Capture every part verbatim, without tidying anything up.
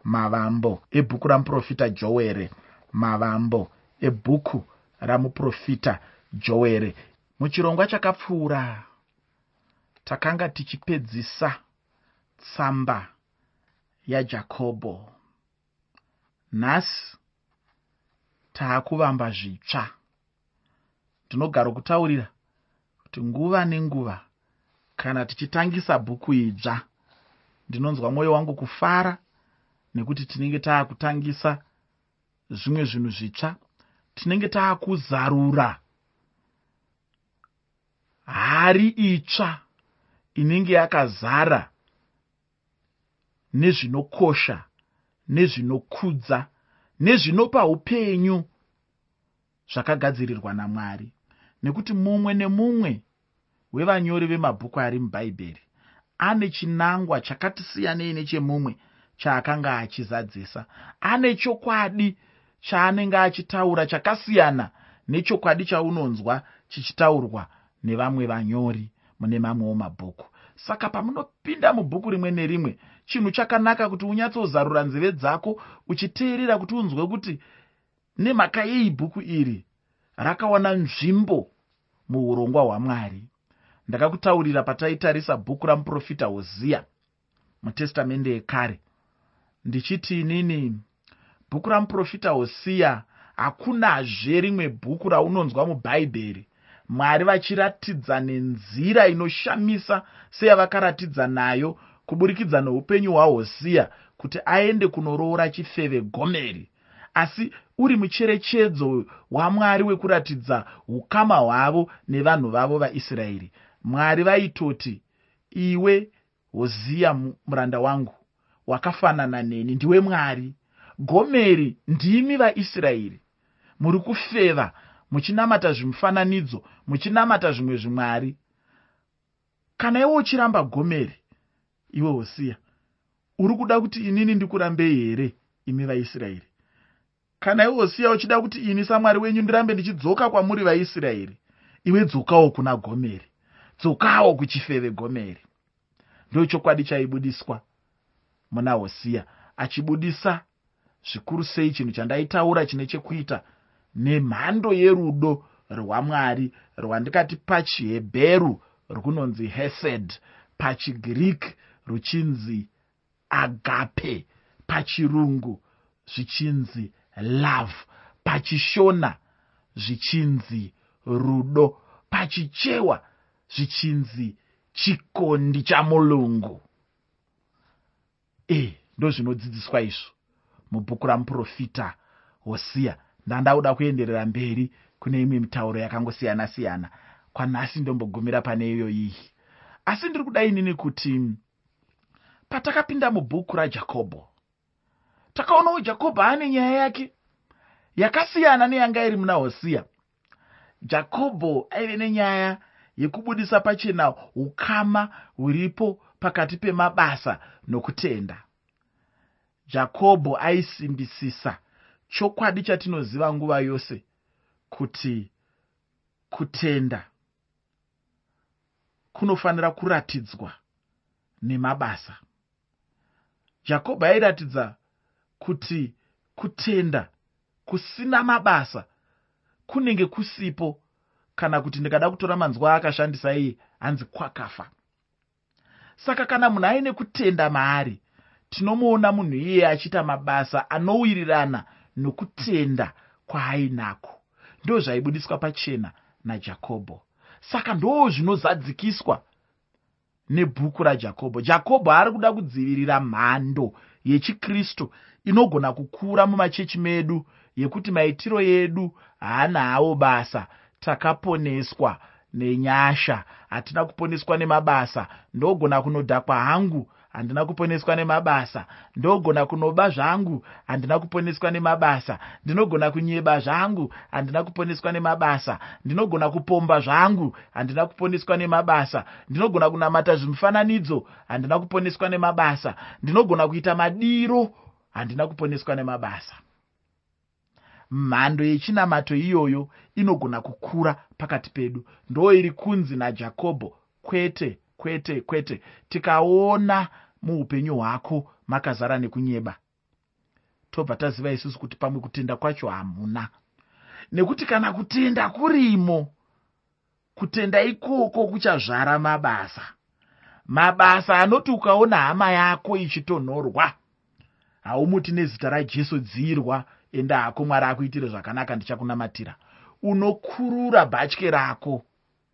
mavambo ebhuku ramuprofita Joere, mavambo ebhuku ramuprofita Joere. Muchirongwa chakapfuura takanga tichipedzisa tsamba yaJakobho. Nhasi taakuvamba zvitsva. Ndinogara kutaurira kuti nguva nenguva kana tichitangisa bhuku idzva, ndinonzwa mwoyo wangu kufara nekuti tinenge taakutangisa zvimwe zvinhu zvitsva. Tinenge taakuzarura hari itsva inenge yakazara nezvinokosha, nezvinokudza, nezvinopa upenyu zvakagadzirirwa naMwari. Nekuti mumwe nemumwe wevanyori vemabhuku ari mubhaibheri ane chinangwa chakati siyanei nechemumwe chaakanga achizadzisa. Ane chokwadi chaanenge achitaura chakasiyana nechokwadi chaunonzwa chichitaurwa nevamwe vanyori mune mamwewo mabhuku. Saka pamunopinda mubhuku rimwe nerimwe, chinhu chakanaka kuti unyatsozarura nzeve dzako uchiteerera kuti unzwe kuti nemhaka yei bhuku iri rakawana nzvimbo muurongwa hwaMwari. Ndakakutaurira pataitarisa bhuku ramuprofita Hosea mutestamende yekare ndichiti inini bhuku ramuprofita Hosea hakunazve rimwe bhuku raunonzwa mubhaibheri Mwari vachiratidza nenzira inoshamisa seyavakaratidza nayo kuburikidza noupenyu hwaHosea kuti aende kunoroora chifeve Gomeri, asi uri mucherechedzo waMwari wekuratidza ukama hwavo nevanhu vavo vaIsraeri. Mwari vaitoti, iwe Hosea muranda wangu, wakafanana neni, ndiwe Mwari. Gomeri ndimi vaIsraeri. Muri kufeva muchinamata zvimufananidzo, muchinamata zvimwe zvimwari. Kana iwe uchiramba Gomeri, iwe Hosea, uri kuda kuti inini ndikurambei here, imi vaIsraeri? Kana iwe Hosea uchida kuti ini saMwari wenyu ndirambe ndichidzoka kwamuri vaIsraeri, iwe dzokawo kuna Gomeri, dzokawo kuchifeve Gomeri. Ndio chokwadi chaibudiswa muna Hosea, achibudisa zvikuru sei chinhu chandaitaura chine chekuita nemhando yerudo rwaMwari rwandikati pachiHebheru runonzi hesed, pachiGreek ruchinzi agape, pachirungu zvichinzi love, pachishona zvichinzi rudo, pachichewa zvichinzi chikondi chaMulungu. E, ndo zvinodzidziswa izvo mubhuku ramuprofita Hosea. Ndandauda kuenderera mberi kune imwe mitauro yakangosiyana siyana. Kwanhasi ndombogumira pane iyo iyi. Asi ndiri kuda inini kuti patakapinda mubhuku raJakobho, takaonawo Jakobho ane nyaya yake yakasiyana neyanga iri muna Hosea. Jakobho aive nenyaya yekubudisa pachena ukama huripo pakati pemabasa nokutenda. Jakobho aisimbisisa chokwadi chatinoziva nguva yose kuti kutenda kunofanira kuratidzwa nemabasa. Jakobho airatidza kuti kutenda kusina mabasa kunenge kusipo, kana kuti ndikada kutora manzwa akashandisa iye hanzi kwakafa. Saka kana munhu aine kutenda maari, tinomuona munhu iye achita mabasa anowirirana nokutenda kwaainako. Ndo zvaibudiswa pachena naJakobho. Saka ndo zvinozadzikiswa nebhuku raJakobho. Jakobho ari kuda kudzivirira mhando yechiKristu inogona kukura mumachechi medu yekuti maitiro yedu haana hawo basa, takaponeswa nenyasha, hatina kuponeswa nemabasa. Ndogona kunodhakwa hangu, handina kuponeswa nemabasa. Ndogona kunoba zvangu, handina kuponeswa nemabasa. Ndinogona kunyeba zvangu, handina kuponeswa nemabasa. Ndinogona kupomba zvangu, handina kuponeswa nemabasa. Ndinogona kunamata zvimufananidzo, handina kuponeswa nemabasa. Ndinogona kuita madiro, handina kuponeswa nemabasa. Mhando yechinamato iyoyo inogona kukura pakati pedu. Ndo iri kunzi naJakobho, kwete kwete kwete, tikaona muupenyu hwako makazara nekunyeba, tobva taziva isusu kuti pamwe kutenda kwacho hamuna. Nekuti kana kutenda kurimo, kutenda ikoko kuchazvara mabasa. Mabasa anoti ukaona hama yako ichitonhorwa, haumuti nezita raJesu dzirwa, enda hako Mwari akuitire zvakanaka ndichakunamatira. Unokurura bhatye rako.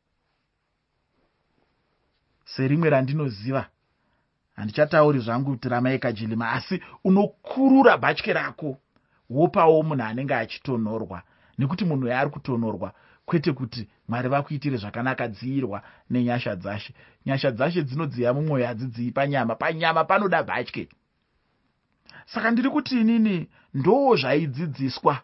Serimwe randinoziva, handichatauri zvangu kuti ramaika Jilima, asi unokurura bhatye rako wopawo munhu anenge achitonhorwa, nekuti munhu yaari kutonhorwa, kwete kuti Mwari vakuitire zvakanaka dzirwa nenyasha dzashe. Nyasha dzashe dzinodziya mumwoyo, hadzidziyi panyama. Panyama panoda bhatye. Saka ndiri kuti inini ndo zvaidzidziswa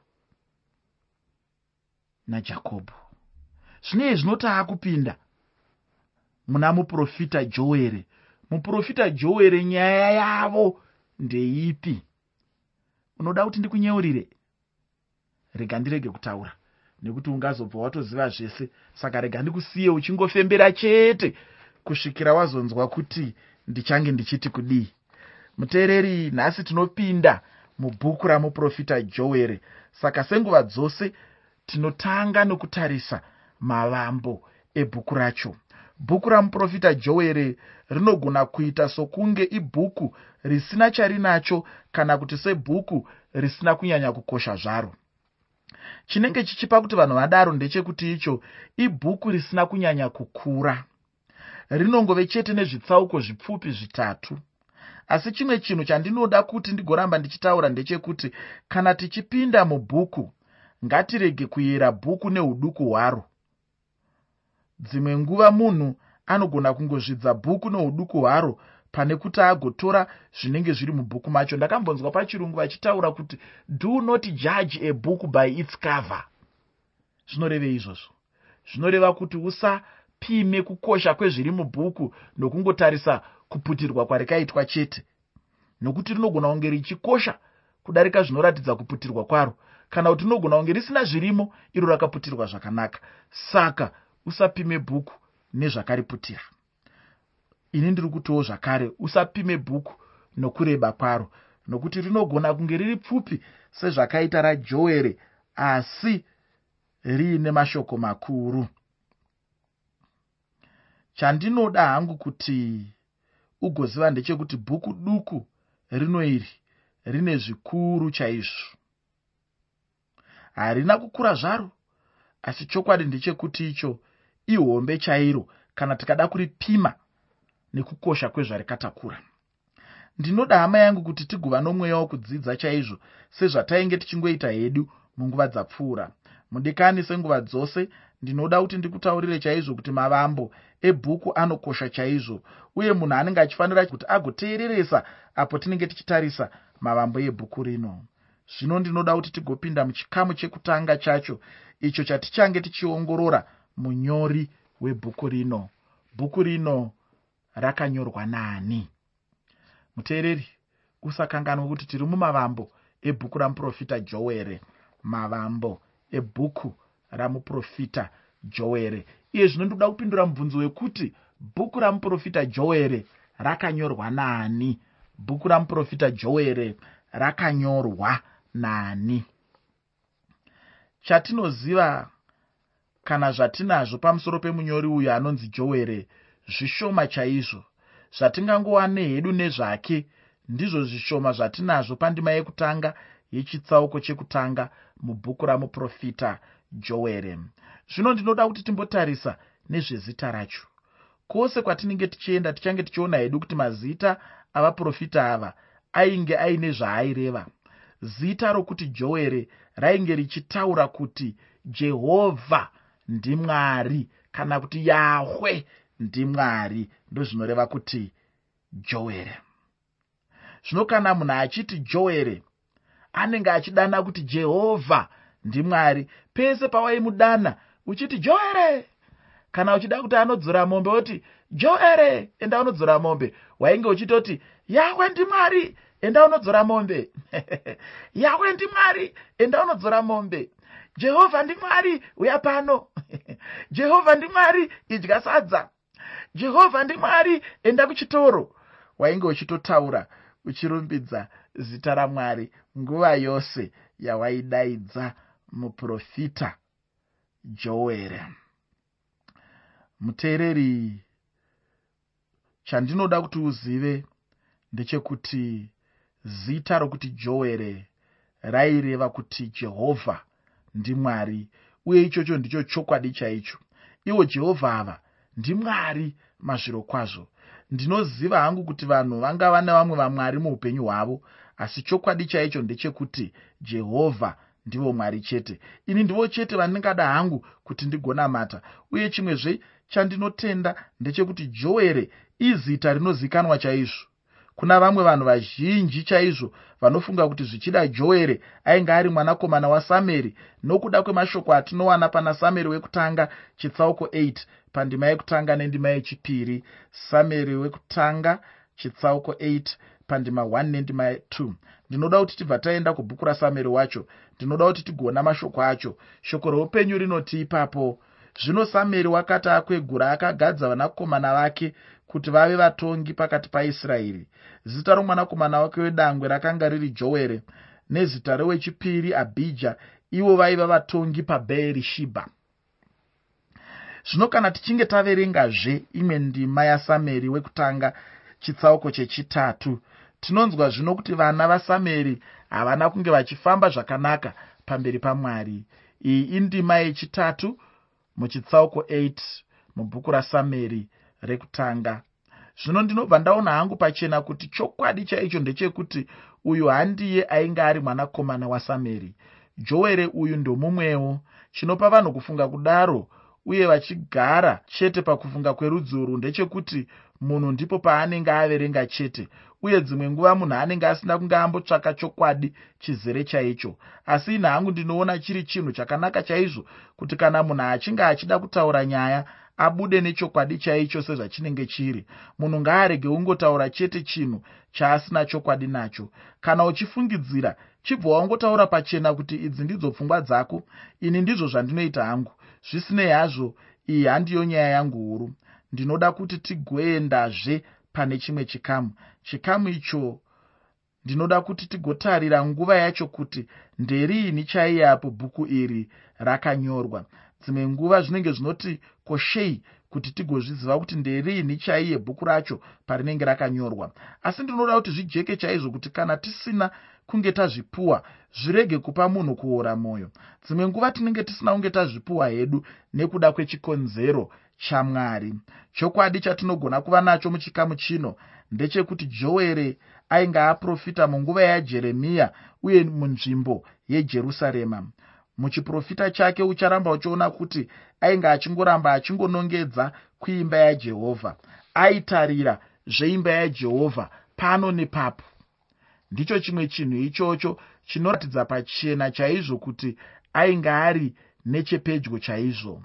naJakobho. Zvine zvinota kupinda muna muprofita Joere. Muprofita Joere nyaya yavo ndeipi? Unoda kuti ndikunyeurire? Rega ndirege kutaura, nekuti ungazobva watoziva zvese. Saka rega ndikusiye uchingofembera chete kusvikira wazonzwa kuti ndichange ndichiti kudii. Muteereri, nhasi tinopinda mubhuku ramuprofita Joere. Saka senguva dzose tinotanga nokutarisa mavambo ebhuku racho. Bhuku ramuprofita Joere rinogona kuita sokunge ibhuku risina charinacho, kana kuti sebhuku risina kunyanya kukosha zvaro. Chinenge chichipa kuti vanhu vadaro ndechekuti icho ibhuku risina kunyanya kukura. Rinongove chete nezvitsauko zvipfupi zvitatu. Asi chimwe chinhu chandinoda kuti ndigoramba ndichitaura ndechekuti kana tichipinda mubhuku, ngatirege kuyera bhuku neuduku hwaro. Dzimwe nguva munhu anogona kungozvidza bhuku neuduku hwaro pane kuti agotora zvinenge zviri mubhuku macho. Ndakambonzwa pachirungu vachitaura kuti do not judge a book by its cover. Zvinorevei izvozvo? Zvinoreva kuti usapime kukosha kwezviri mubhuku nokungotarisa kuputirwa kwarikaitwa chete, nokuti rinogona kunge richikosha kudarika zvinoratidza kuputirwa kwaro, kana kuti rinogona kunge risina zvirimo iro rakaputirwa zvakanaka. Saka usapime bhuku nezvakariputira. Ini ndiri kutiwo zvakare, usapime bhuku nokureba kwaro, nokuti rinogona kunge riri pfupi sezvakaita raJoere, asi riine mashoko makuru. Chandinoda hangu kuti ugoziva ndechekuti bhuku duku rino iri rine zvikuru chaizvo. Harina kukura zvaro, asi chokwadi ndechekuti icho ihombe chairo kana tikada kuripima nekukosha kwezvarikatakura. Ndinoda hama yangu kuti tigova nomweya wokudzidza chaizvo, sezvatainge tichingoita hedu munguva dzapfuura. Mudikani, senguva dzose ndinoda kuti ndikutaurire chaizvo kuti mavambo ebhuku anokosha chaizvo, uye munhu anenge achifanira kuti agoteereresa apo tinenge tichitarisa mavambo ebhuku rino. Zvino ndinoda kuti tigopinda muchikamu chekutanga chacho, icho chatichange tichiongorora munyori webhuku rino. Bhuku rino rakanyorwa nani? Muteereri, usakanganwa kuti tiri mumavambo ebhuku ramuprofita Joere. Mavambo ebhuku ramuprofita Joere. Iye zvino ndoda kupindura mubvunzo wekuti bhuku ramuprofita Joere rakanyorwa nani? Bhuku ramuprofita Joere rakanyorwa nani? Chatinoziva kana zvatinazvo pamusoro pemunyori uyu anonzi Joere zvishoma chaizvo. Zvatingangowane hedu nezvake ndizvo zvishoma zvatinazvo pandima yekutanga yechitsauko chekutanga mubhuku ramuprofita Joere. Zvino ndinoda kuti timbotarisa nezvezita racho. Kwose kwatinenge tichienda tichange tichiona hedu kuti mazita avaprofita ava ainge aine zvaaireva. Zita rokuti Joere rainge richitaura kuti Jehovha ndiMwari, kana kuti Yahwe ndiMwari, ndozvinoreva kuti Joere. Zvino kana munhu achiti Joere anenge achidana kuti Jehovha ndiMwari. Pese pawaimudana uchiti Joere, kana uchida kuti anodzora mombe oti Joere, enda unodzora mombe, wainge uchitoti Yahwe ndiMwari, enda unodzora mombe. Yahwe ndiMwari, enda unodzora mombe. Jehovha ndiMwari, uya pano. Jehovha ndiMwari, idya sadza. Jehovha ndiMwari, enda kuchitoro. Wainge uchitotaura uchirumbidza zita raMwari nguva yose yawaidaidza muprofita Joere. Muteereri, chandinoda kuti uzive ndechekuti zita rokuti Joere raireva kuti Jehovha ndiMwari, uye ichocho ndicho chokwadi chaicho. Iwo Jehovha ava ndiMwari mazviro kwazvo. Ndinoziva hangu kuti vanhu vangava nevamwe vamwari muupenyu hwavo, asi chokwadi chaicho ndechekuti Jehovha ndivo Mwari chete. Ini ndivo chete vandingada hangu kuti ndigonamata. Uye chimwezve chandinotenda ndechekuti Joere izita rinozikanwa chaizvo. Kuna vamwe vanhu vazhinji chaizvo vanofunga kuti zvichida Joere ainge ari mwanakomana waSameri, nokuda kwemashoko atinowana pana Sameri wekutanga chitsauko eight pandima yekutanga nendima yechipiri. Sameri wekutanga chitsauko eight pandima one nendima two. Ndinoda kuti tibva taenda kubhuku raSameri wacho, ndinoda kuti tigona mashoko acho. Shoko roupenyu rinoti ipapo, zvino Sameri wakati akwegura akagadza vanakomana vake kuti vave vatongi pakati paIsraeri. Zita romwanakomana wake wedangwe rakanga riri Joere, nezita rewechipiri Abhija, ivo vaiva vatongi paBheerishibha. Zvino kana tichinge taverengazve imwe ndima yaSameri wekutanga chitsauko chechitatu, tinonzwa zvino kuti vana vaSameri havana kunge vachifamba zvakanaka pamberi paMwari. Iyi indima yechitatu muchitsauko eight mubhuku raSameri rekutanga. Zvino ndinobva ndaona hangu pachena kuti chokwadi chaicho ndechekuti uyu handiye ainge ari mwanakomana waSameri. Joere uyu ndomumwewo. Chinopa vanhu kufunga kudaro uye vachigara chete pakufunga kwerudzi urwu ndechekuti munhu ndipo paanenge averenga chete, uye dzimwe nguva munhu anenge asina kunge ambotsvaka chokwadi chizere chaicho. Asi ina hangu ndinoona chiri chinhu chakanaka chaizvo kuti kana munhu achinge achida kutaura nyaya abude nechokwadi chaicho sezvachinenge chiri. Munhu ngaarege ungotaura chete chinhu chaasina chokwadi nacho. Kana uchifungidzira, chibva wangotaura pachena kuti idzi ndidzo pfungwa dzako, ini ndizvo zvandinoita hangu. Zvisinei hazvo, iyi handiyo nyaya yangu huru. Ndinoda kuti tigoendazve pane chimwe chikamu. Chikamu icho ndinoda kuti tigotarira nguva yacho kuti nderiini chaiye apo bhuku iri rakanyorwa. Dzimwe nguva zvinenge zvinoti koshei kuti tigozviziva kuti nderiini chaiye bhuku racho parinenge rakanyorwa. Asi ndinoda kuti zvijeke chaizvo kuti kana tisina kunge tazvipuwa, zvirege kupa munhu kuora mwoyo. Dzimwe nguva tinenge tisina kunge tazvipuwa hedu nekuda kwechikonzero chaMwari. Chokwadi chatinogona kuva nacho muchikamu chino ndechekuti Joere ainge aprofita munguva yaJeremiya uye munzvimbo yeJerusarema. Muchiprofita chake ucharamba uchiona kuti ainge achingoramba achingonongedza kuimba yaJehovha. Aitarira zveimba yaJehovha pano nepapo. Ndicho chimwe chinhu ichocho chinoratidza pachena chaizvo kuti ainge ari nechepedyo chaizvo.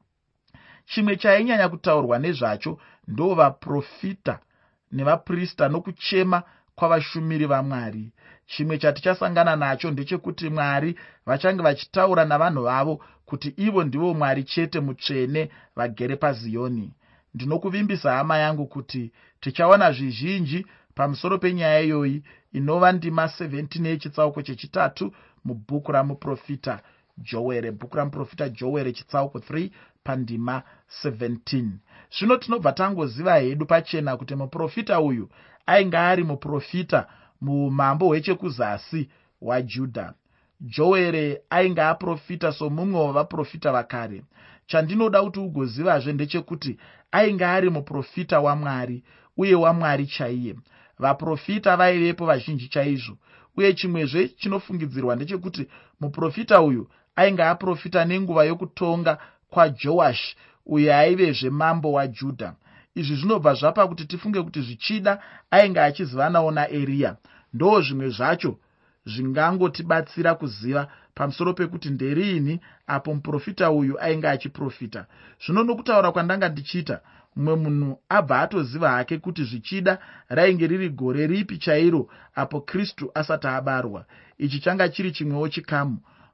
Chimwe chainyanya kutaurwa nezvacho ndo vaprofita nevaprista nokuchema kwavashumiri vaMwari. Chimwe chatichasangana nacho ndechekuti Mwari vachange vachitaura navanhu vavo kuti ivo ndivo Mwari chete mutsvene vagere paZioni. Ndinokuvimbisa hama yangu kuti tichaona zvizhinji pamusoro penyaya iyoyi inova ndima seventeen yechitsauko chechitatu mubhuku ramuprofita Joere. Bhuku ramuprofita Joere chitsauko three pandima seventeen. Zvino tinobva tangoziva hedu pachena kuti muprofita uyu ainge ari muprofita muumambo hwechekuzasi waJudha. Joere ainge aprofita somumwe wavaprofita vakare. Chandinoda kuti ugozivazve ndechekuti ainge ari muprofita waMwari uye waMwari chaiye. Vaprofita vaivepo vazhinji chaizvo, uye chimwezve chinofungidzirwa ndechekuti muprofita uyu ainge aprofita nenguva yokutonga kwaJoashi uye aivezve mambo waJudha. Izvi zvinobva zvapa kuti tifunge kuti zvichida ainge achizivanawo naEriya. Ndo zvimwe zvacho zvingangotibatsira kuziva pamusoro pekuti nderiini apo muprofita uyu ainge achiprofita. Zvino nokutaura kwandanga ndichiita, mumwe munhu abva atoziva hake kuti zvichida rainge riri gore ripi chairo apo Kristu asati abarwa. Ichi changa chiri chimwewo chikamu.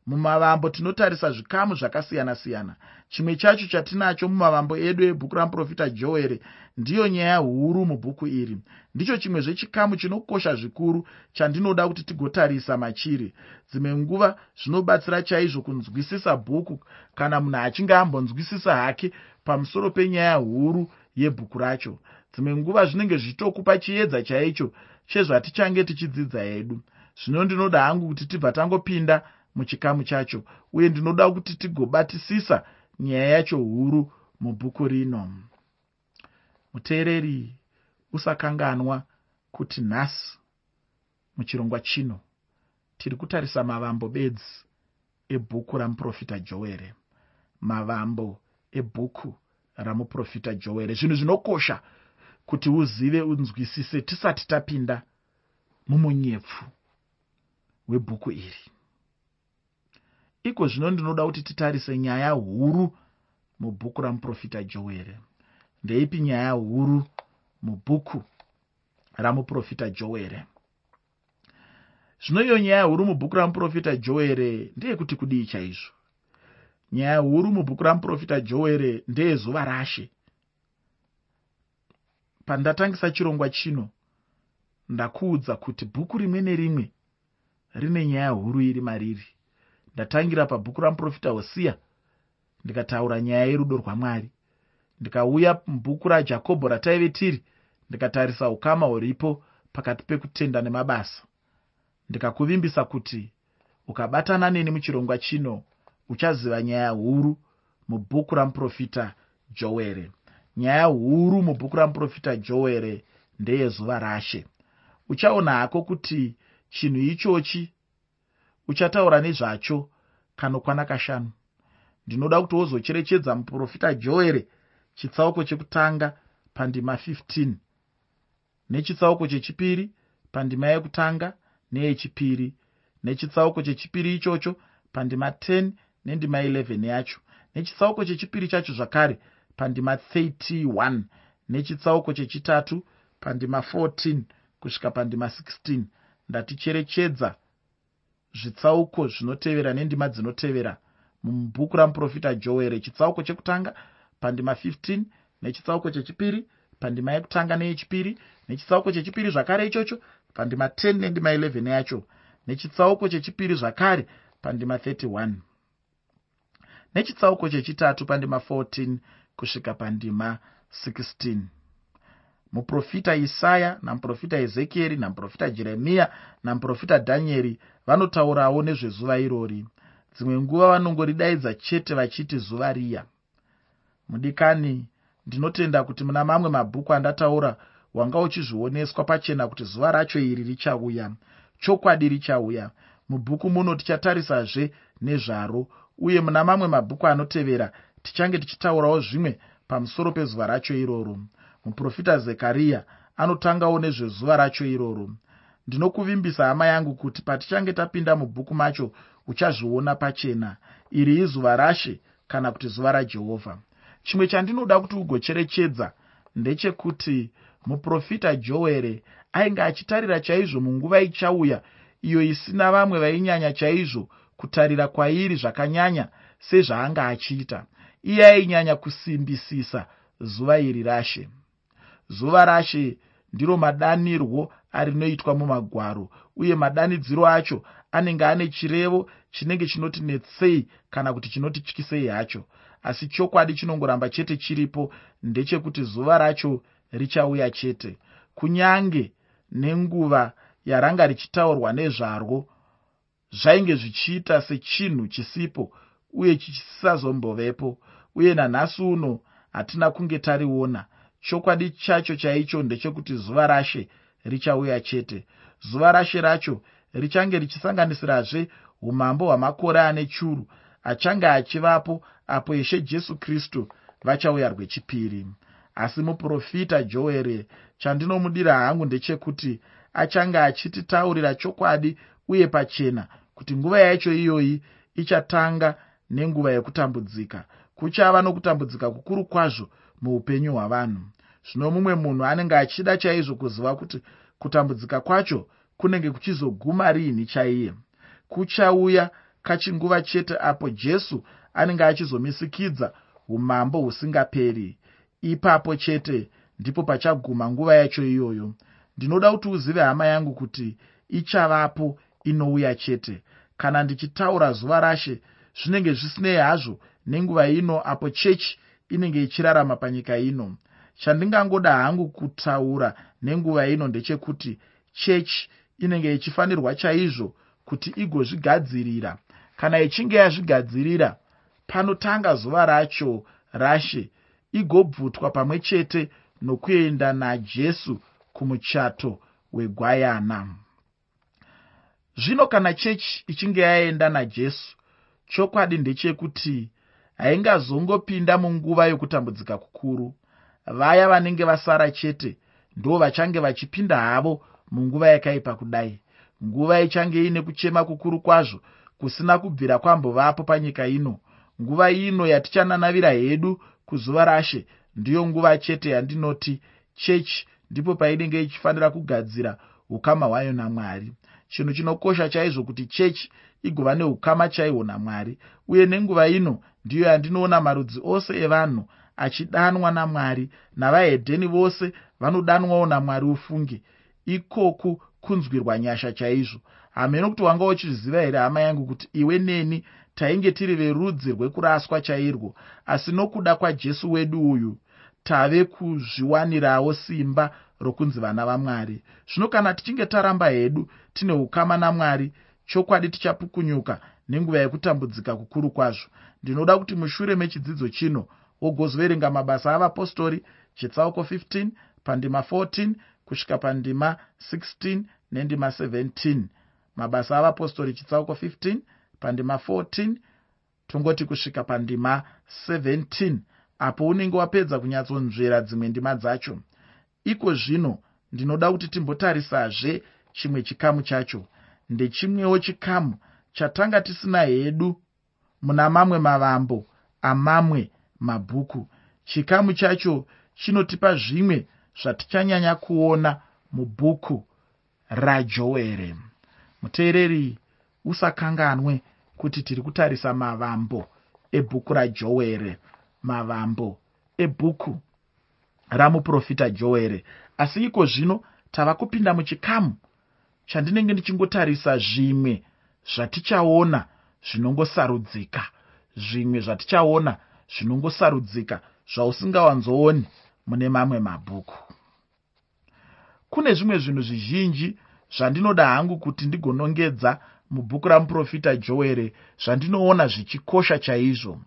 Mumavambo tinotarisa zvikamu zvakasiyana-siyana. Chimwe chacho chatinacho mumavambo edu ebhuku ramuprofita Joere ndiyo nyaya huru mubhuku iri. Ndicho chimwe zvechikamu chinokosha zvikuru chandinoda kuti tigotarisa machiri. Dzimwe nguva zvinobatsira chaizvo kunzwisisa bhuku kana munhu achinge ambonzwisisa hake pamusoro penyaya huru yebhuku racho. Dzimwe nguva zvinenge zvitokupa chiedza chaicho chezvatichange tichidzidza hedu. Zvino ndinoda hangu kuti tibva tangopinda muchikamu chacho, uye ndinoda kuti tigobatisisa nyaya yacho huru mubhuku rino. Muteereri, usakanganwa kuti nhasi muchirongwa chino tiri kutarisa mavambo bedzi ebhuku ramuprofita Joere. Mavambo ebhuku ramuprofita Joere, zvinhu zvinokosha kuti uzive unzwisise tisati tapinda mumunyepfu webhuku iri. Iko zvino ndinoda kuti titarise nyaya huru mubhuku ramuprofita Joere. Ndeipi nyaya huru mubhuku ramuprofita Joere? Zvino iyo nyaya huru mubhuku ramuprofita Joere ndeyekuti kudii chaizvo. Nyaya huru mubhuku ramuprofita Joere ndeyezuva raShe. Pandatangisa chirongwa chino ndakuudza kuti bhuku rimwe nerimwe rine nyaya huru iri mariri. Ndatangira pabhuku ramuprofita Hosea ndikataura nyaya yerudo rwaMwari. Ndikauya mubhuku raJakobho rataive tiri ndikatarisa ukama huripo pakati pekutenda nemabasa. Ndikakuvimbisa kuti ukabatana neni muchirongwa chino uchaziva nyaya huru mubhuku ramuprofita Joere. Nyaya huru mubhuku ramuprofita Joere ndeyezuva raShe. Uchaona hako kuti chinhu ichochi uchataura nezvacho kanokwana kashanu. Ndinoda kuti wozocherechedza muprofita Joere chitsauko chekutanga pandima fifteen, nechitsauko chechipiri pandima yekutanga neyechipiri, nechitsauko chechipiri ichocho pandima ten nendima eleven yacho, nechitsauko chechipiri chacho zvakare pandima thirty-one, nechitsauko chechitatu pandima fourteen kusvika pandima sixteen. Ndaticherechedza zvitsauko zvinotevera nendima dzinotevera mubhuku ramuprofita Joere. Chitsauko chekutanga pandima fifteen, nechitsauko chechipiri pandima yekutanga neyechipiri, nechitsauko chechipiri zvakare ichocho pandima ten nendima eleven yacho, nechitsauko chechipiri zvakare pandima thirty-one, nechitsauko chechitatu pandima fourteen kusvika pandima sixteen. Muprofita Isaya namuprofita Ezekieri namuprofita Jeremia namuprofita Dhanieri vanotaurawo nezvezuva irori. Dzimwe nguva vanongoridaidza chete vachiti zuva riya. Mudikani, ndinotenda kuti muna mamwe mabhuku andataura wanga uchizvioneswa pachena kuti zuva racho iri richauya. Chokwadi richauya. Mubhuku muno tichatarisazve nezvaro, uye muna mamwe mabhuku anotevera tichange tichitaurawo zvimwe pamusoro pezuva racho iroro. Muprofita Zekaria anotangawo nezvezuva racho iroro. Ndinokuvimbisa hama yangu kuti patichange tapinda mubhuku macho uchazviona pachena. Iri izuva raShe kana kuti zuva raJehovha. Chimwe chandinoda kuti ugocherechedza ndechekuti muprofita Joere ainge achitarira chaizvo munguva ichauya iyo isina vamwe vainyanya chaizvo kutarira kwairi zvakanyanya sezvaanga achiita. Iye ainyanya kusimbisisa zuva iri raShe. Zuva raShe ndiro madanirwo arinoitwa mumagwaro, uye madanidziro acho anenge ane chirevo chinenge chinoti netsei kana kuti chinoti tyisei hacho. Asi chokwadi chinongoramba chete chiripo, ndechekuti zuva racho richauya chete. Kunyange nenguva yaranga richitaurwa nezvarwo zvainge zvichiita sechinhu chisipo uye chisazombovepo, uye nanhasi uno hatina kunge tariona. Chokwadi chacho chaicho ndechekuti zuva raShe richauya chete. Zuva raShe racho richange richisanganisirazve umambo hwamakore ane churu achange achivapo apo Ishe Jesu Kristu vachauya rwechipiri. Asi muprofita Joere chandinomudira hangu ndechekuti achange achititaurira chokwadi uye pachena kuti nguva yacho iyoyi ichatanga nenguva yekutambudzika. Kuchava nokutambudzika kukuru kwazvo muupenyu hwavanhu. Zvino mumwe munhu anenge achida chaizvo kuziva kuti kutambudzika kwacho kunenge kuchizoguma riini chaiye. Kuchauya kachinguva chete apo Jesu anenge achizomisikidza umambo husingaperi. Ipapo chete ndipo pachaguma nguva yacho iyoyo. Ndinoda kuti uzive hama yangu kuti ichavapo inouya chete. Kana ndichitaura zuva rashe, zvinenge zvisinei hazvo nenguva ino apo chechi inenge ichirarama panyika ino. Chandingangoda hangu kutaura nenguva ino ndechekuti chechi inenge ichifanirwa chaizvo kuti igozvigadzirira. Kana ichinge yazvigadzirira, panotanga zuva racho rashe, igobvutwa pamwe chete nokuenda naJesu kumuchato wegwayana. Zvino kana chechi ichinge yaenda naJesu, chokwadi ndechekuti haingazongopinda munguva yokutambudzika kukuru. Vaya vanenge vasara chete ndo vachange vachipinda havo munguva yakaipa kudai. Nguva ichange ine kuchema kukuru kwazvo kusina kubvira kwambovapo panyika ino. Nguva ino yatichananavira hedu kuzuva rashe ndiyo nguva chete yandinoti chechi ndipo painenge ichifanira kugadzira ukama hwayo naMwari. Chinhu chinokosha chaizvo kuti chechi igova neukama chaihwo naMwari, uye nenguva ino ndiyo yandinoona marudzi ose evanhu achidanwa naMwari, navahedheni vose vanodanwawo naMwari ufunge. Ikoku kunzwirwa nyasha chaizvo. Hameno kuti wanga uchizviziva here hama yangu kuti iwe neni tainge tiri verudzi rwekuraswa chairwo, asi nokuda kwaJesu wedu uyu tave kuzviwanirawo simba rokunzi vana vaMwari. Zvino kana tichinge taramba hedu tine ukama naMwari, chokwadi tichapukunyuka nenguva yekutambudzika kukuru kwazvo. Ndinoda kuti mushure mechidzidzo chino wogozoverenga mabasa avapostori chitsauko fifteen pandima fourteen kusvika pandima sixteen nendima seventeen. Mabasa avapostori chitsauko fifteen pandima fourteen tongoti kusvika pandima seventeen, apo unenge wapedza kunyatsonzvera dzimwe ndima dzacho. Iko zvino ndinoda kuti timbotarisazve chimwe chikamu chacho. Ndechimwewo chikamu chatanga tisina hedu muna mamwe mavambo amamwe mabhuku. Chikamu chacho chinotipa zvimwe zvatichanyanya kuona mubhuku raJoere. Muteereri, usakanganwe kuti tiri kutarisa mavambo ebhuku raJoere, mavambo ebhuku ramuprofita Joere. Asi iko zvino tava kupinda muchikamu chandinenge ndichingotarisa zvimwe zvatichaona zvinongosarudzika, zvimwe zvatichaona zvinongosarudzika zvausingawanzooni mune mamwe mabhuku. Kune zvimwe zvinhu zvizhinji zvandinoda hangu kuti ndigonongedza mubhuku ramuprofita Joere, zvandinoona zvichikosha chaizvo.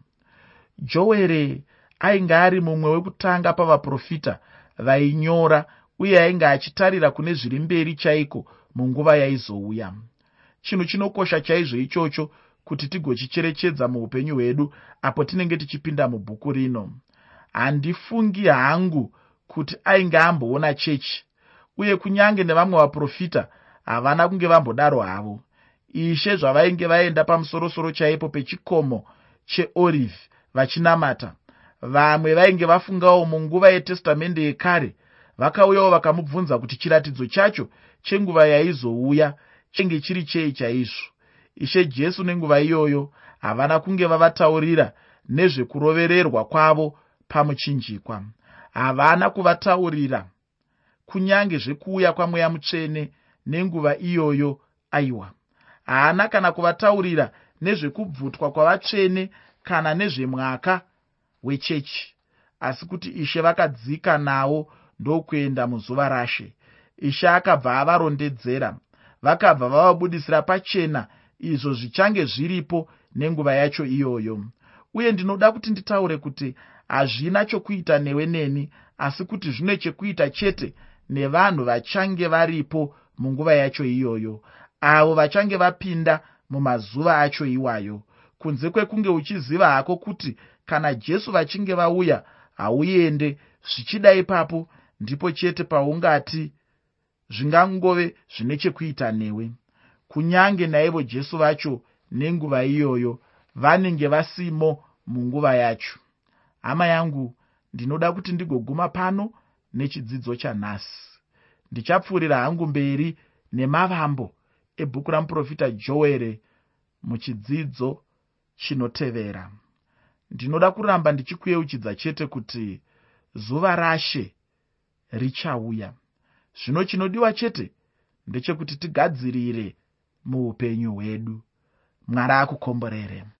Joere ainge ari mumwe wekutanga pavaprofita vainyora uye ainge achitarira kune zviri mberi chaiko munguva yaizouya. Chinhu chinokosha chaizvo ichocho kuti tigochicherechedza muupenyu hwedu apo tinenge tichipinda mubhuku rino. Handifungi hangu kuti ainge amboona chechi, uye kunyange nevamwe vaprofita havana kunge vambodaro havo. Ishe zvavainge vaenda pamusorosoro chaipo pechikomo cheOrivhi vachinamata, vamwe vainge vafungawo munguva yeTestamende yekare, vakauyawo vakamubvunza kuti chiratidzo chacho chenguva yaizouya chenge chiri chei chaizvo. Ishe Jesu nenguva iyoyo havana kunge vavataurira nezvekurovererwa kwavo pamuchinjikwa. Havana kuvataurira kunyange zvekuuya kwaMweya Mutsvene nenguva iyoyo. Aiwa, haana kana kuvataurira nezvekubvutwa kwavatsvene kana nezvemwaka wechechi, asi kuti Ishe vakadzika nawo ndokuenda muzuva rashe. Ishe akabva avarondedzera, vakabva vavabudisira pachena izvo zvichange zviripo nenguva yacho iyoyo. Uye ndinoda kuti nditaure kuti hazvina chokuita newe neni, asi kuti zvine chekuita chete nevanhu vachange varipo munguva yacho iyoyo, avo vachange vapinda mumazuva acho iwayo. Kunze kwekunge uchiziva hako kuti kana Jesu vachinge vauya hauende, zvichida ipapo ndipo chete paungati zvingangove zvine chekuita newe. Kunyange naivo Jesu vacho nenguva iyoyo vanenge vasimo munguva yacho. Hama yangu, ndinoda kuti ndigoguma pano nechidzidzo chanhasi. Ndichapfuurira hangu mberi nemavambo ebhuku ramuprofita Joere muchidzidzo chinotevera. Ndinoda kuramba ndichikuyeuchidza chete kuti zuva raShe richauya. Zvino chinodiwa chete ndechekuti tigadzirire muupenyu hwedu. Mwari akukomborere.